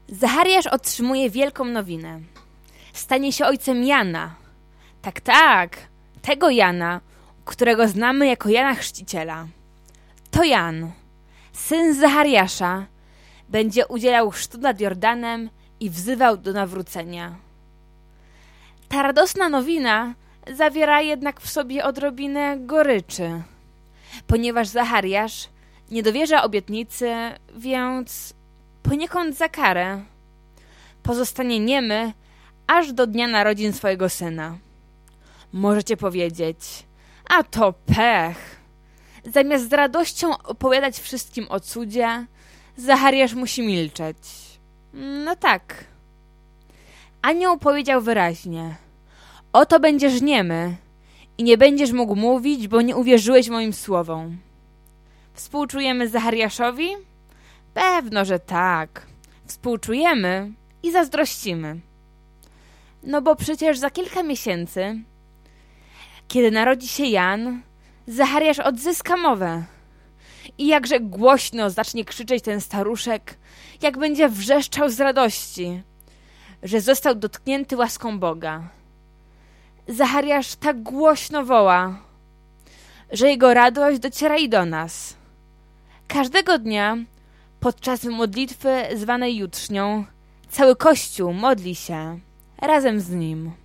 Zachariasz otrzymuje wielką nowinę. Stanie się ojcem Jana. Tak, tego Jana, którego znamy jako Jana Chrzciciela. To Jan, syn Zachariasza, będzie udzielał chrztu nad Jordanem i wzywał do nawrócenia. Ta radosna nowina zawiera jednak w sobie odrobinę goryczy, ponieważ Zachariasz nie dowierza obietnicy, więc poniekąd za karę pozostanie niemy aż do dnia narodzin swojego syna. Możecie powiedzieć, a to pech. Zamiast z radością opowiadać wszystkim o cudzie, Zachariasz musi milczeć. No tak. Anioł powiedział wyraźnie: oto będziesz niemy i nie będziesz mógł mówić, bo nie uwierzyłeś moim słowom. Współczujemy Zachariaszowi? Pewno, że tak. Współczujemy i zazdrościmy. No bo przecież za kilka miesięcy, kiedy narodzi się Jan, Zachariasz odzyska mowę. I jakże głośno zacznie krzyczeć ten staruszek, jak będzie wrzeszczał z radości, że został dotknięty łaską Boga. Zachariasz tak głośno woła, że jego radość dociera i do nas. Każdego dnia podczas modlitwy zwanej jutrznią cały Kościół modli się razem z nim.